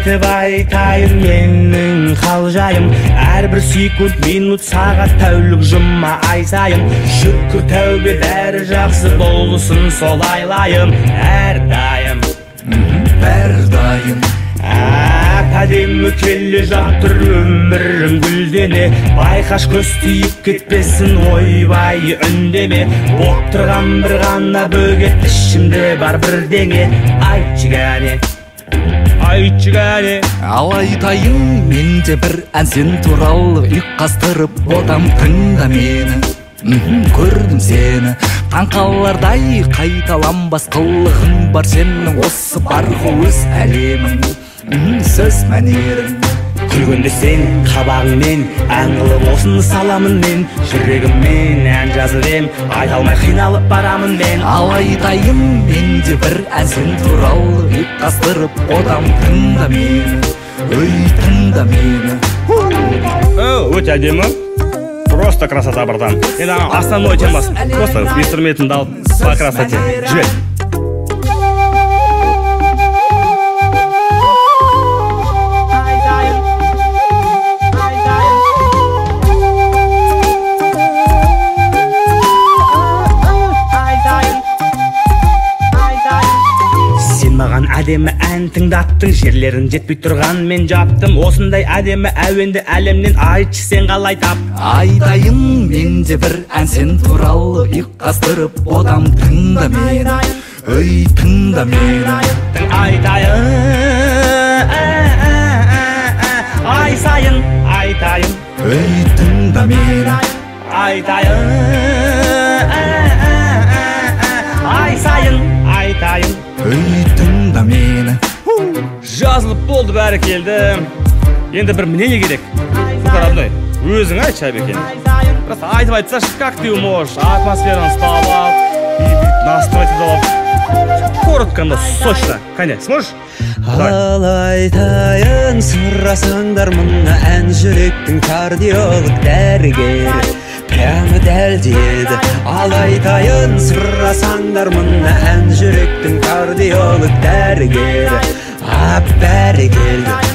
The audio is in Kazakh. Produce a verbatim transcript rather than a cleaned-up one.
айтып айтайын менің хал жайым. Әрбір секунд, минут, сағат, тәулік, жұма, ай сайын. Шүкір тәубе бәрі жақсы болсын солайлайым. Әрдайым, бәрдайым әдемі келе жатыр өмірім гүлдене. Байқаш көз тиіп кетпесін ойбай үндеме. Боп тұрған бір ғана бөгет ішімде бар бірдеңе. Айтшы кәне, айтшы кәне. Ал айтайын менде бір ән сен туралы ұйқастырып отам, тыңда мені. Көрдім сені таңқалардай қайталанбас қылығың бар сенің. Осы бар ғой өз әлемің, сөз мәнерің. Күлгенде сен қабағыңмен ән қылып осыны саламын мен. Жүрегіммен ән жазып ем, айта алмай қиналып барамын мен. Ал айтайын менде бір ән сен туралы ұйқастырып отам, тыңда мені, өй тыңда мені. Өте әдемі, просто красота, братан. Енді основной темасы, просто инструментін дал по красоте. Жібер. Маған әдемі ән тыңдаттың, жерлерін жетпей тұрған мен жаптым. Осындай әдемі әуенді әлемнен айтшы сен қалай тап. Айтайын менде бір ән сен туралы ұйқастырып отам, тыңда мені, өй тыңда мені. Айтайын, ай сайын айтайын, өй тыңда мені. Айтайын, ай сайын айтайын, өй тыңда мені. Жазылып болды, бәрі келді. Енді бір мнение керек. Фукарадной, өзің айтшы Айбекен. Просто айтып айтсашы, как ты можешь атмосфераны ұстап алып и настроить алып. Коротко, но сочно. Кәне, сможешь? Ал айтайын, сұрасаңдар мұны ән жүректің кардиолог дәрігері прямо дәлдеді. Ал айтайын, сұрасаңдар мұны ән жүректің кардиолог дәрігері ап бәрі келді.